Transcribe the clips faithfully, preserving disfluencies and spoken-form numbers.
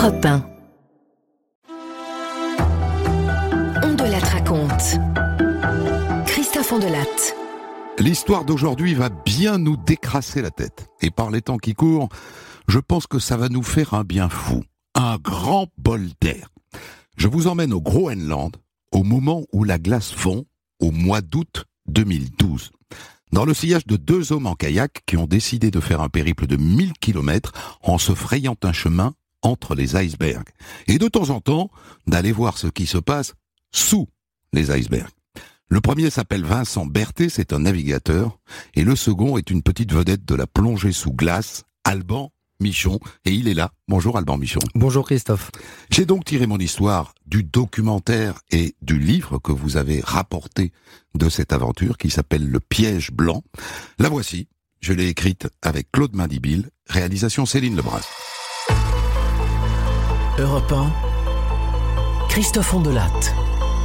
Europe un. On de Latte raconte. Christophe Ondelatte. L'histoire d'aujourd'hui va bien nous décrasser la tête. Et par les temps qui courent, je pense que ça va nous faire un bien fou. Un grand bol d'air. Je vous emmène au Groenland, au moment où la glace fond, au mois d'août deux mille douze. Dans le sillage de deux hommes en kayak qui ont décidé de faire un périple de mille kilomètres en se frayant un chemin entre les icebergs. Et de temps en temps, d'aller voir ce qui se passe sous les icebergs. Le premier s'appelle Vincent Berthet, c'est un navigateur, et le second est une petite vedette de la plongée sous glace, Alban Michon, et il est là. Bonjour Alban Michon. Bonjour Christophe. J'ai donc tiré mon histoire du documentaire et du livre que vous avez rapporté de cette aventure qui s'appelle Le Piège Blanc. La voici, je l'ai écrite avec Claude Madibil, réalisation Céline Lebras. Europe un, Christophe Ondelatte.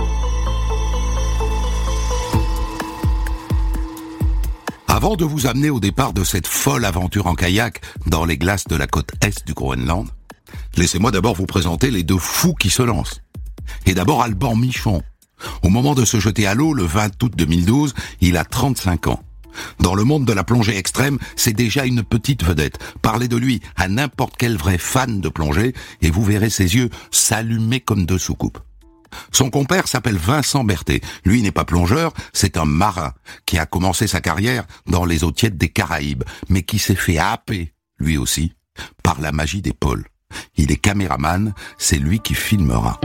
Avant de vous amener au départ de cette folle aventure en kayak dans les glaces de la côte est du Groenland, laissez-moi d'abord vous présenter les deux fous qui se lancent. Et d'abord Alban Michon. Au moment de se jeter à l'eau, le vingt août deux mille douze, il a trente-cinq ans. Dans le monde de la plongée extrême, c'est déjà une petite vedette. Parlez de lui à n'importe quel vrai fan de plongée et vous verrez ses yeux s'allumer comme deux soucoupes. Son compère s'appelle Vincent Berthet. Lui n'est pas plongeur, c'est un marin qui a commencé sa carrière dans les eaux tièdes des Caraïbes, mais qui s'est fait happer, lui aussi, par la magie des pôles. Il est caméraman, c'est lui qui filmera.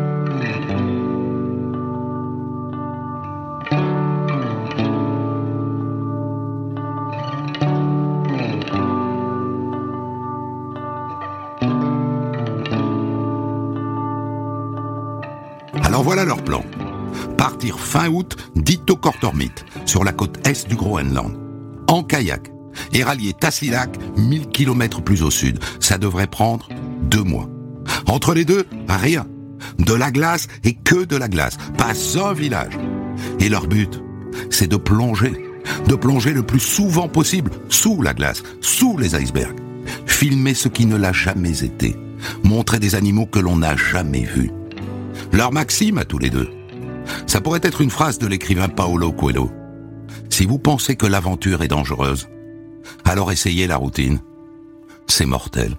Alors voilà leur plan. Partir fin août d'Itokortormit, sur la côte est du Groenland, en kayak, et rallier Tasiilaq, mille kilomètres plus au sud. Ça devrait prendre deux mois. Entre les deux, rien. De la glace et que de la glace. Pas un village. Et leur but, c'est de plonger. De plonger le plus souvent possible sous la glace, sous les icebergs. Filmer ce qui ne l'a jamais été. Montrer des animaux que l'on n'a jamais vus. Leur maxime à tous les deux, ça pourrait être une phrase de l'écrivain Paulo Coelho. Si vous pensez que l'aventure est dangereuse, alors essayez la routine. C'est mortel.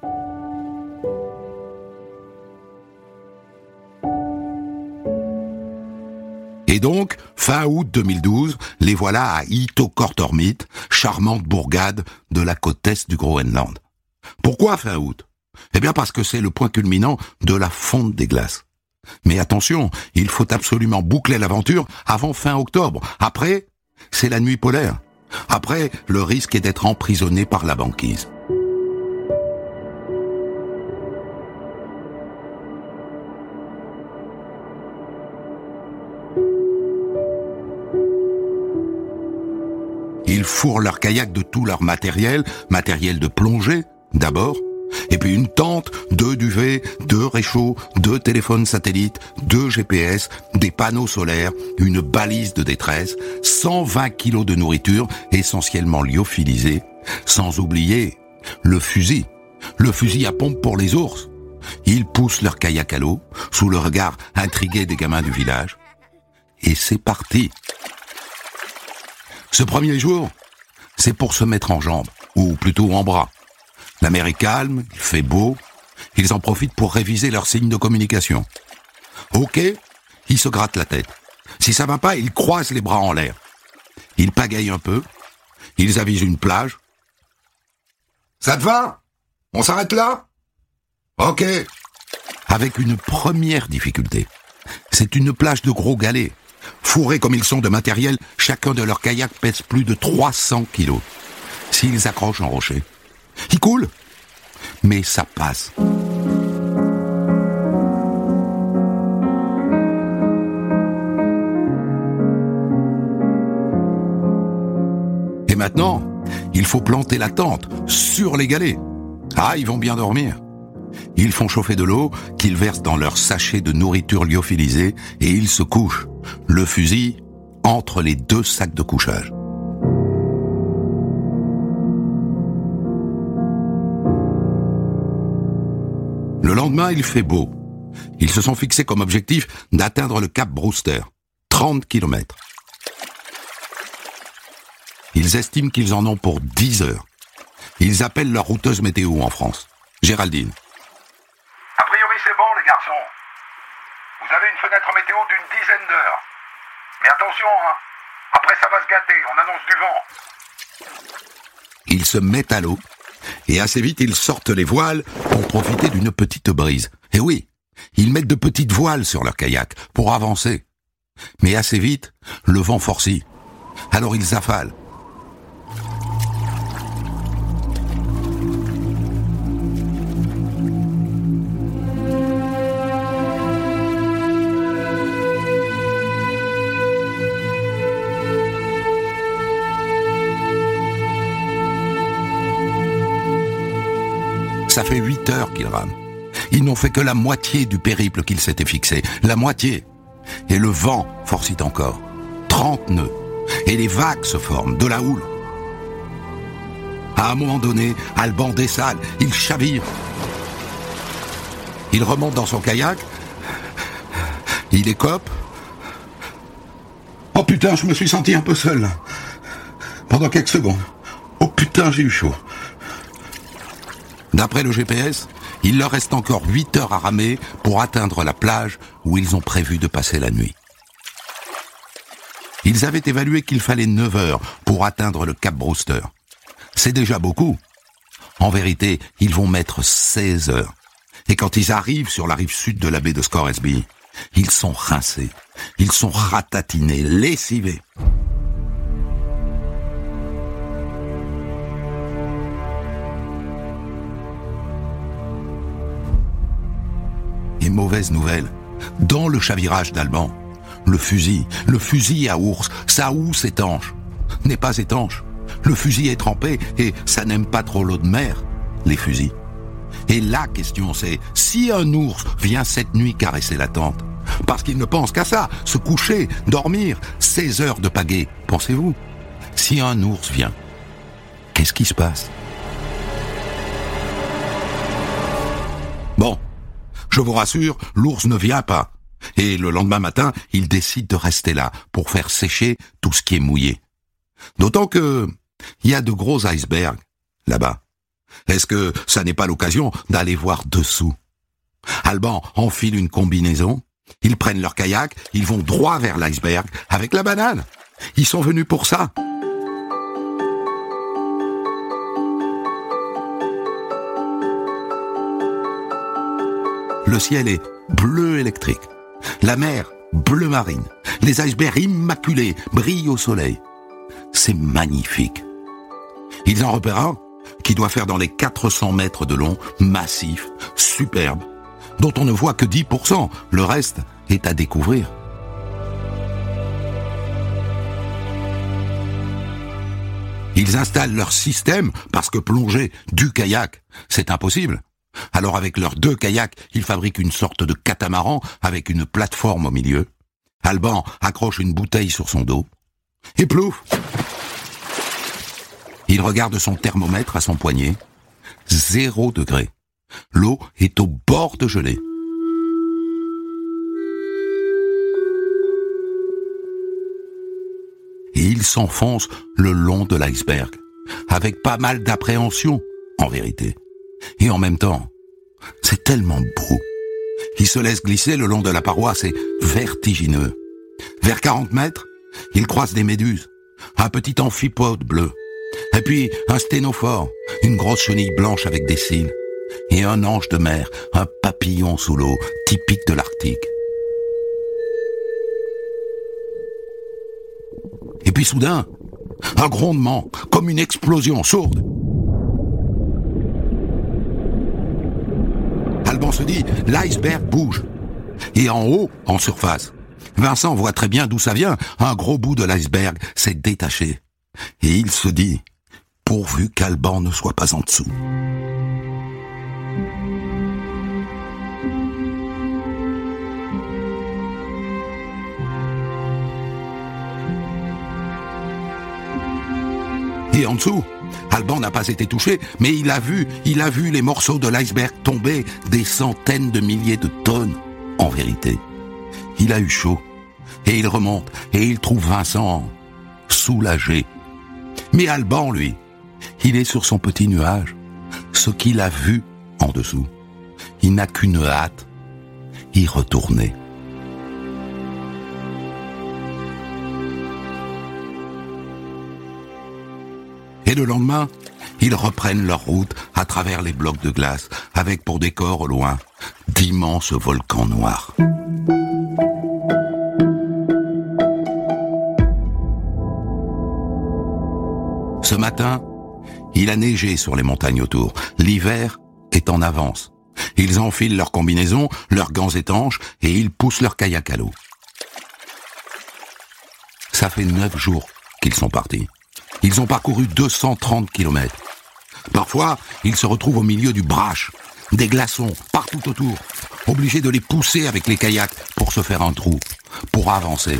Et donc, fin août deux mille douze, les voilà à Itokortormit, charmante bourgade de la côte est du Groenland. Pourquoi fin août ? Eh bien parce que c'est le point culminant de la fonte des glaces. Mais attention, il faut absolument boucler l'aventure avant fin octobre. Après, c'est la nuit polaire. Après, le risque est d'être emprisonné par la banquise. Ils fourrent leur kayak de tout leur matériel, matériel de plongée, d'abord, et puis une tente, deux duvets, deux réchauds, deux téléphones satellites, deux G P S, des panneaux solaires, une balise de détresse, cent vingt kilos de nourriture, essentiellement lyophilisée, sans oublier le fusil, le fusil à pompe pour les ours. Ils poussent leur kayak à l'eau, sous le regard intrigué des gamins du village, et c'est parti. Ce premier jour, c'est pour se mettre en jambes, ou plutôt en bras. La mer est calme, il fait beau, ils en profitent pour réviser leurs signes de communication. Ok, ils se grattent la tête. Si ça va pas, ils croisent les bras en l'air. Ils pagayent un peu, ils avisent une plage. Ça te va ? On s'arrête là ? Ok. Avec une première difficulté. C'est une plage de gros galets. Fourrés comme ils sont de matériel, chacun de leurs kayaks pèse plus de trois cents kilos. S'ils accrochent un rocher, il coule, mais ça passe. Et maintenant, il faut planter la tente sur les galets. Ah, ils vont bien dormir. Ils font chauffer de l'eau qu'ils versent dans leur sachet de nourriture lyophilisée et ils se couchent, le fusil entre les deux sacs de couchage. Le lendemain, il fait beau. Ils se sont fixés comme objectif d'atteindre le cap Brewster, trente kilomètres. Ils estiment qu'ils en ont pour dix heures. Ils appellent leur routeuse météo en France, Géraldine. A priori, c'est bon, les garçons. Vous avez une fenêtre météo d'une dizaine d'heures. Mais attention, hein. Après, ça va se gâter. On annonce du vent. Ils se mettent à l'eau, et assez vite, ils sortent les voiles pour profiter d'une petite brise. Et oui, ils mettent de petites voiles sur leur kayak pour avancer. Mais assez vite, le vent forcit. Alors ils affalent. Ça fait huit heures qu'ils rament. Ils n'ont fait que la moitié du périple qu'ils s'étaient fixé. La moitié. Et le vent forcit encore. trente nœuds. Et les vagues se forment, de la houle. À un moment donné, Alban dessale. Il chavire. Il remonte dans son kayak. Il écope. Oh putain, je me suis senti un peu seul, là. Pendant quelques secondes. Oh putain, j'ai eu chaud. D'après le G P S, il leur reste encore huit heures à ramer pour atteindre la plage où ils ont prévu de passer la nuit. Ils avaient évalué qu'il fallait neuf heures pour atteindre le cap Brewster. C'est déjà beaucoup. En vérité, ils vont mettre seize heures. Et quand ils arrivent sur la rive sud de la baie de Scoresby, ils sont rincés, ils sont ratatinés, lessivés. Et mauvaise nouvelle, dans le chavirage d'Alban, le fusil, le fusil à ours, sa housse étanche, n'est pas étanche. Le fusil est trempé et ça n'aime pas trop l'eau de mer, les fusils. Et la question c'est, si un ours vient cette nuit caresser la tente, parce qu'il ne pense qu'à ça, se coucher, dormir, seize heures de pagaie, pensez-vous? Si un ours vient, qu'est-ce qui se passe? Bon, je vous rassure, l'ours ne vient pas. Et le lendemain matin, il décide de rester là pour faire sécher tout ce qui est mouillé. D'autant que il y a de gros icebergs là-bas. Est-ce que ça n'est pas l'occasion d'aller voir dessous? Alban enfile une combinaison, ils prennent leur kayak, ils vont droit vers l'iceberg avec la banane. Ils sont venus pour ça. Le ciel est bleu électrique, la mer bleu marine, les icebergs immaculés brillent au soleil. C'est magnifique. Ils en repèrent un qui doit faire dans les quatre cents mètres de long, massif, superbe, dont on ne voit que dix pour cent. Le reste est à découvrir. Ils installent leur système parce que plonger du kayak, c'est impossible. Alors avec leurs deux kayaks, ils fabriquent une sorte de catamaran avec une plateforme au milieu. Alban accroche une bouteille sur son dos. Et plouf! Il regarde son thermomètre à son poignet. Zéro degré. L'eau est au bord de gelée. Et il s'enfonce le long de l'iceberg, avec pas mal d'appréhension, en vérité. Et en même temps, c'est tellement beau. Il se laisse glisser le long de la paroi, c'est vertigineux. Vers quarante mètres, il croise des méduses, un petit amphipode bleu, et puis un sténophore, une grosse chenille blanche avec des cils, et un ange de mer, un papillon sous l'eau, typique de l'Arctique. Et puis soudain, un grondement, comme une explosion sourde. Alban se dit, l'iceberg bouge. Et en haut, en surface, Vincent voit très bien d'où ça vient. Un gros bout de l'iceberg s'est détaché. Et il se dit, pourvu qu'Alban ne soit pas en dessous. Et en dessous, Alban n'a pas été touché, mais il a vu, il a vu les morceaux de l'iceberg tomber, des centaines de milliers de tonnes. En vérité, il a eu chaud, et il remonte, et il trouve Vincent soulagé. Mais Alban, lui, il est sur son petit nuage. Ce qu'il a vu en dessous, il n'a qu'une hâte, y retourner. Et le lendemain, ils reprennent leur route à travers les blocs de glace, avec pour décor au loin d'immenses volcans noirs. Ce matin, il a neigé sur les montagnes autour. L'hiver est en avance. Ils enfilent leurs combinaisons, leurs gants étanches, et ils poussent leur kayak à l'eau. Ça fait neuf jours qu'ils sont partis. Ils ont parcouru deux cent trente kilomètres. Parfois, ils se retrouvent au milieu du brache, des glaçons partout autour, obligés de les pousser avec les kayaks pour se faire un trou, pour avancer.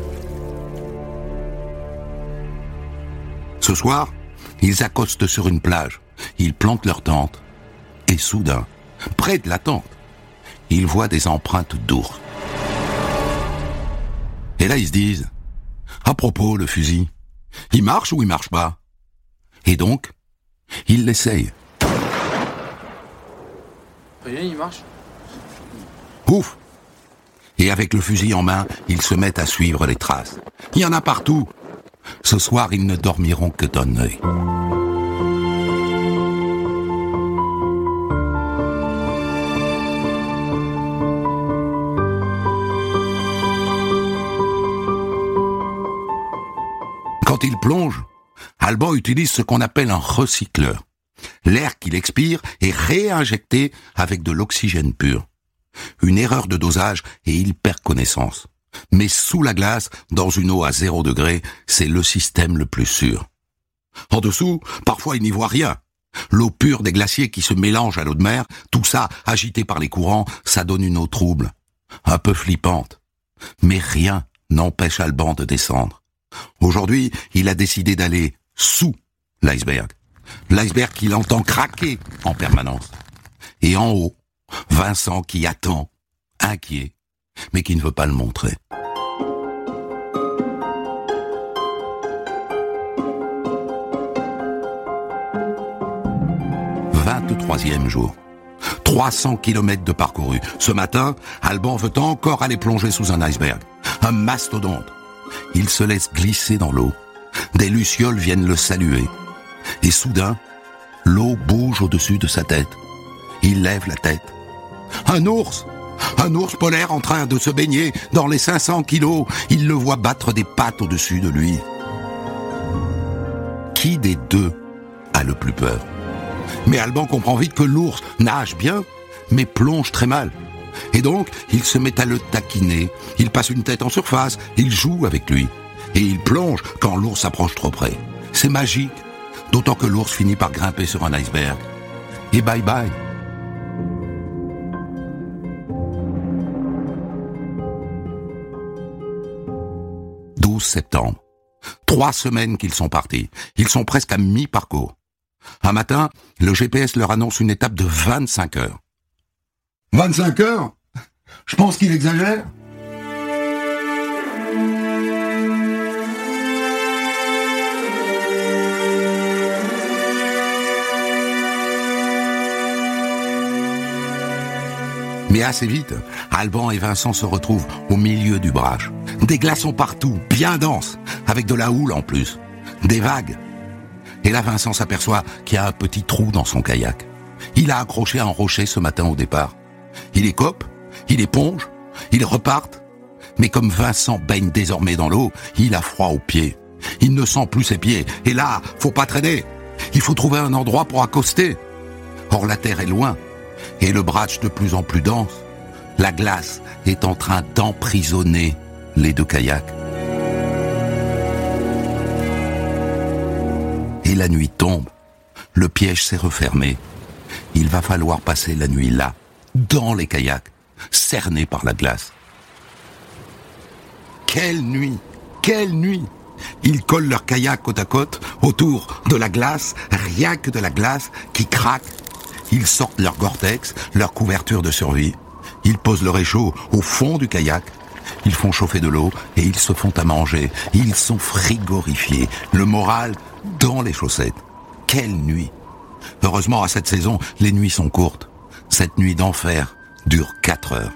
Ce soir, ils accostent sur une plage, ils plantent leur tente, et soudain, près de la tente, ils voient des empreintes d'ours. Et là, ils se disent, à propos, le fusil, il marche ou il marche pas? Et donc, ils l'essayent. Rien, il marche. Ouf! Et avec le fusil en main, ils se mettent à suivre les traces. Il y en a partout. Ce soir, ils ne dormiront que d'un œil. Quand il plonge, Alban utilise ce qu'on appelle un recycleur. L'air qu'il expire est réinjecté avec de l'oxygène pur. Une erreur de dosage et il perd connaissance. Mais sous la glace, dans une eau à zéro degré, c'est le système le plus sûr. En dessous, parfois il n'y voit rien. L'eau pure des glaciers qui se mélange à l'eau de mer, tout ça agité par les courants, ça donne une eau trouble, un peu flippante. Mais rien n'empêche Alban de descendre. Aujourd'hui, il a décidé d'aller sous l'iceberg. L'iceberg qu'il entend craquer en permanence. Et en haut, Vincent qui attend, inquiet, mais qui ne veut pas le montrer. vingt-troisième jour. trois cents kilomètres de parcouru. Ce matin, Alban veut encore aller plonger sous un iceberg. Un mastodonte. Il se laisse glisser dans l'eau. Des lucioles viennent le saluer. Et soudain, l'eau bouge au-dessus de sa tête. Il lève la tête. Un ours! Un ours polaire en train de se baigner dans les cinq cents kilos. Il le voit battre des pattes au-dessus de lui. Qui des deux a le plus peur? Mais Alban comprend vite que l'ours nage bien, mais plonge très mal. Et donc, il se met à le taquiner. Il passe une tête en surface, il joue avec lui. Et il plonge quand l'ours s'approche trop près. C'est magique, d'autant que l'ours finit par grimper sur un iceberg. Et bye bye. douze septembre. Trois semaines qu'ils sont partis. Ils sont presque à mi-parcours. Un matin, le G P S leur annonce une étape de vingt-cinq heures. vingt-cinq heures? Je pense qu'il exagère. Mais assez vite, Alban et Vincent se retrouvent au milieu du brache. Des glaçons partout, bien denses, avec de la houle en plus. Des vagues. Et là, Vincent s'aperçoit qu'il y a un petit trou dans son kayak. Il a accroché un rocher ce matin au départ. Il écope, il éponge, ils repartent. Mais comme Vincent baigne désormais dans l'eau, il a froid aux pieds. Il ne sent plus ses pieds. Et là, faut pas traîner. Il faut trouver un endroit pour accoster. Or, la terre est loin. Et le bratch de plus en plus dense. La glace est en train d'emprisonner les deux kayaks. Et la nuit tombe. Le piège s'est refermé. Il va falloir passer la nuit là, dans les kayaks, cernés par la glace. Quelle nuit! Quelle nuit! Ils collent leur kayak côte à côte, Autour de la glace, rien que de la glace qui craque. Ils sortent leur Gore-Tex, leur couverture de survie. Ils posent le réchaud au fond du kayak. Ils font chauffer de l'eau et ils se font à manger. Ils sont frigorifiés. Le moral dans les chaussettes. Quelle nuit! Heureusement, à cette saison, les nuits sont courtes. Cette nuit d'enfer dure quatre heures.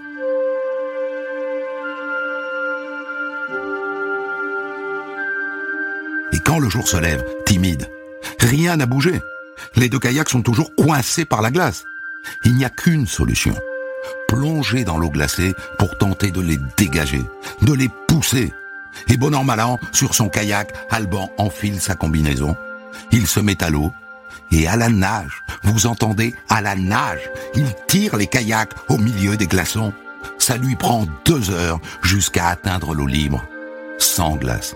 Et quand le jour se lève, timide, rien n'a bougé. Les deux kayaks sont toujours coincés par la glace. Il n'y a qu'une solution. Plonger dans l'eau glacée pour tenter de les dégager, de les pousser. Et bon an mal an, sur son kayak, Alban enfile sa combinaison. Il se met à l'eau. Et à la nage, vous entendez, à la nage, il tire les kayaks au milieu des glaçons. Ça lui prend deux heures jusqu'à atteindre l'eau libre, sans glace.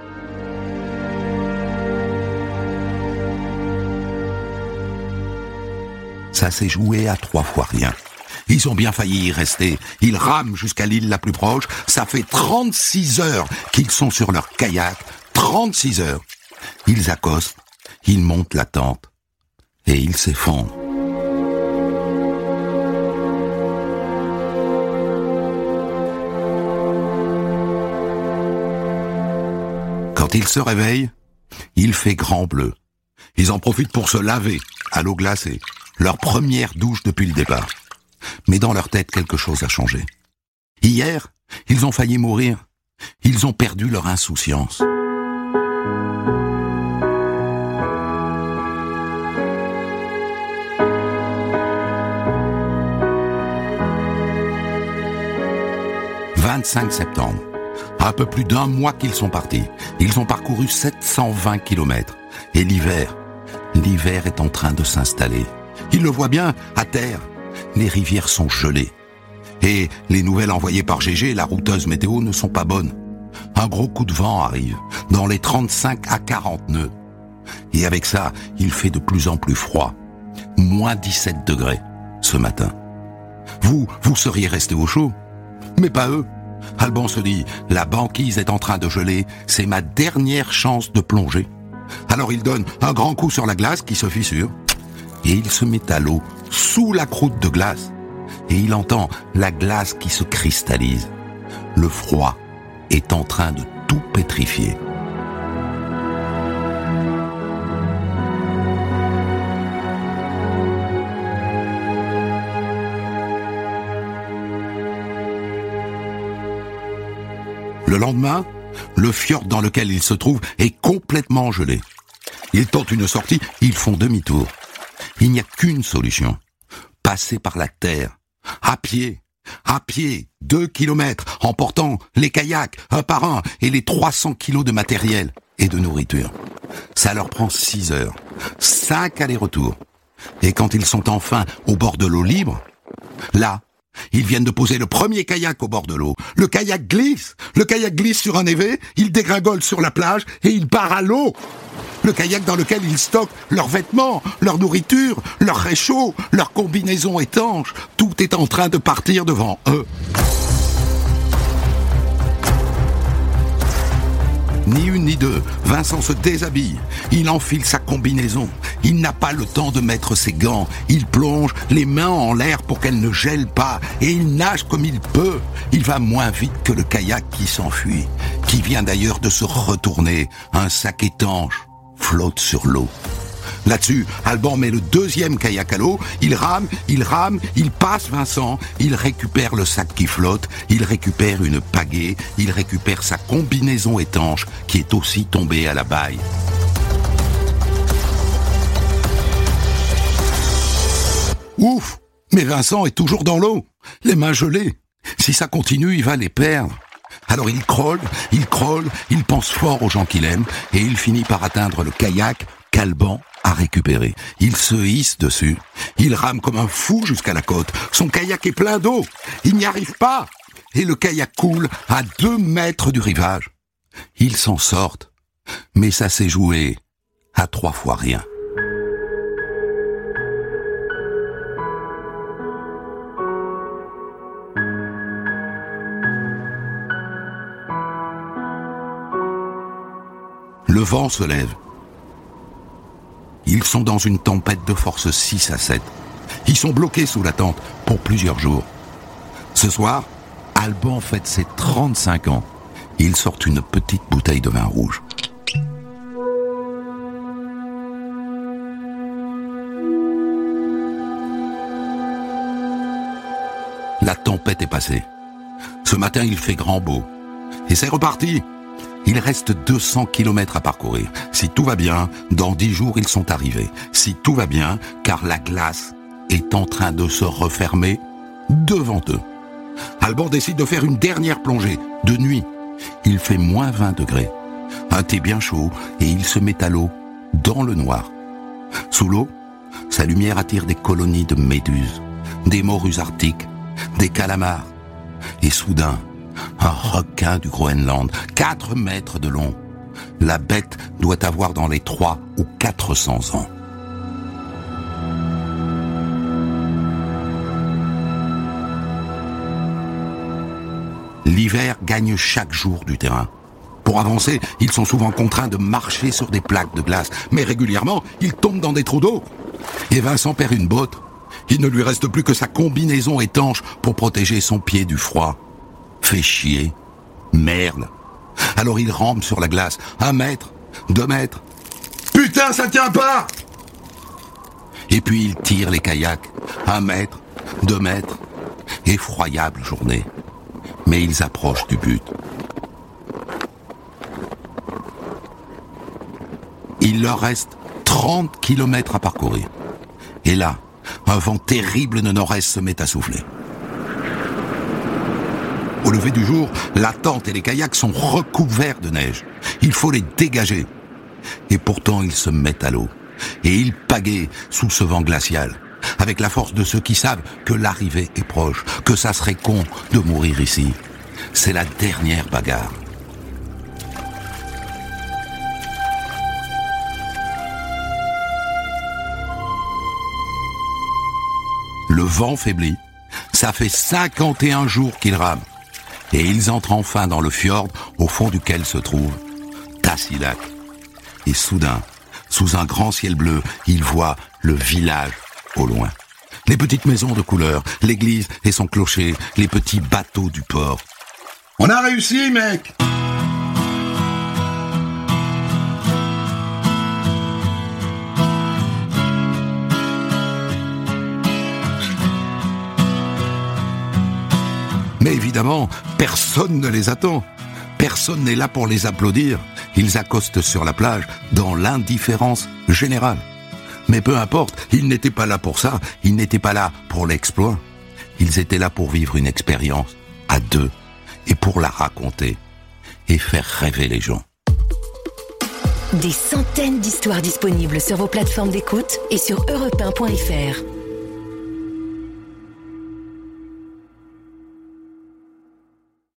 Ça s'est joué à trois fois rien. Ils ont bien failli y rester. Ils rament jusqu'à l'île la plus proche. Ça fait trente-six heures qu'ils sont sur leur kayak. trente-six heures. Ils accostent, ils montent la tente et ils s'effondrent. Quand ils se réveillent, il fait grand bleu. Ils en profitent pour se laver à l'eau glacée. Leur première douche depuis le départ. Mais dans leur tête, quelque chose a changé. Hier, ils ont failli mourir. Ils ont perdu leur insouciance. vingt-cinq septembre. À peu plus d'un mois qu'ils sont partis. Ils ont parcouru sept cent vingt kilomètres. Et l'hiver, l'hiver est en train de s'installer. Ils le voient bien, à terre. Les rivières sont gelées. Et les nouvelles envoyées par Gégé, la routeuse météo, ne sont pas bonnes. Un gros coup de vent arrive, dans les trente-cinq à quarante nœuds. Et avec ça, il fait de plus en plus froid. moins dix-sept degrés, ce matin. Vous, vous seriez resté au chaud. Mais pas eux. Alban se dit, la banquise est en train de geler, c'est ma dernière chance de plonger. Alors il donne un grand coup sur la glace qui se fissure. Et il se met à l'eau, sous la croûte de glace. Et il entend la glace qui se cristallise. Le froid est en train de tout pétrifier. Le lendemain, le fjord dans lequel ils se trouvent est complètement gelé. Ils tentent une sortie, ils font demi-tour. Il n'y a qu'une solution. Passer par la terre. À pied. À pied. Deux kilomètres. En portant les kayaks, un par un, et les trois cents kilos de matériel et de nourriture. Ça leur prend six heures. Cinq allers-retours. Et quand ils sont enfin au bord de l'eau libre, là, ils viennent de poser le premier kayak au bord de l'eau. Le kayak glisse. Le kayak glisse sur un évé, il dégringole sur la plage et il part à l'eau. Le kayak dans lequel ils stockent leurs vêtements, leur nourriture, leurs réchauds, leurs combinaisons étanches. Tout est en train de partir devant eux. Ni une ni deux, Vincent se déshabille. Il enfile sa combinaison. Il n'a pas le temps de mettre ses gants. Il plonge les mains en l'air pour qu'elles ne gèlent pas. Et il nage comme il peut. Il va moins vite que le kayak qui s'enfuit, qui vient d'ailleurs de se retourner. Un sac étanche flotte sur l'eau. Là-dessus, Alban met le deuxième kayak à l'eau, il rame, il rame, il passe Vincent, il récupère le sac qui flotte, il récupère une pagaie, il récupère sa combinaison étanche qui est aussi tombée à la baille. Ouf! Mais Vincent est toujours dans l'eau, les mains gelées. Si ça continue, il va les perdre. Alors il crôle, il crôle, il pense fort aux gens qu'il aime, et il finit par atteindre le kayak qu'Alban a récupéré. Il se hisse dessus, il rame comme un fou jusqu'à la côte. Son kayak est plein d'eau, il n'y arrive pas, et le kayak coule à deux mètres du rivage. Ils s'en sortent, mais ça s'est joué à trois fois rien. Le vent se lève. Ils sont dans une tempête de force six à sept. Ils sont bloqués sous la tente pour plusieurs jours. Ce soir, Alban fête ses trente-cinq ans. Ils sortent une petite bouteille de vin rouge. La tempête est passée. Ce matin, il fait grand beau. Et c'est reparti. Il reste deux cents kilomètres à parcourir. Si tout va bien, dans dix jours, ils sont arrivés. Si tout va bien, car la glace est en train de se refermer devant eux. Alban décide de faire une dernière plongée, de nuit. Il fait moins vingt degrés. Un thé bien chaud, et il se met à l'eau, dans le noir. Sous l'eau, sa lumière attire des colonies de méduses, des morues arctiques, des calamars. Et soudain, un requin du Groenland, quatre mètres de long. La bête doit avoir dans les trois ou quatre cents ans. L'hiver gagne chaque jour du terrain. Pour avancer, ils sont souvent contraints de marcher sur des plaques de glace, mais régulièrement, ils tombent dans des trous d'eau. Et Vincent perd une botte. Il ne lui reste plus que sa combinaison étanche pour protéger son pied du froid. Fait chier. Merde. Alors il rampe sur la glace. Un mètre, deux mètres. Putain, ça tient pas! Et puis il tire les kayaks. Un mètre, deux mètres. Effroyable journée. Mais ils approchent du but. Il leur reste trente kilomètres à parcourir. Et là, un vent terrible de nord-est se met à souffler. Au lever du jour, la tente et les kayaks sont recouverts de neige. Il faut les dégager. Et pourtant, ils se mettent à l'eau. Et ils pagaient sous ce vent glacial, avec la force de ceux qui savent que l'arrivée est proche, que ça serait con de mourir ici. C'est la dernière bagarre. Le vent faiblit. Ça fait cinquante et un jours qu'ils rament. Et ils entrent enfin dans le fjord au fond duquel se trouve Tasiilaq. Et soudain, sous un grand ciel bleu, ils voient le village au loin. Les petites maisons de couleur, l'église et son clocher, les petits bateaux du port. On a réussi, mec! Mais évidemment, personne ne les attend. Personne n'est là pour les applaudir. Ils accostent sur la plage dans l'indifférence générale. Mais peu importe, ils n'étaient pas là pour ça. Ils n'étaient pas là pour l'exploit. Ils étaient là pour vivre une expérience à deux et pour la raconter et faire rêver les gens. Des centaines d'histoires disponibles sur vos plateformes d'écoute et sur europe un point f r.